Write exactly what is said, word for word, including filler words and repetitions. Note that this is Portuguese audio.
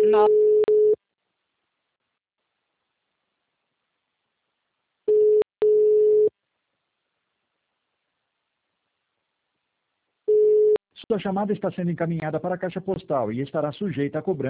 No- Sua chamada está sendo encaminhada para a caixa postal e estará sujeita a cobrança.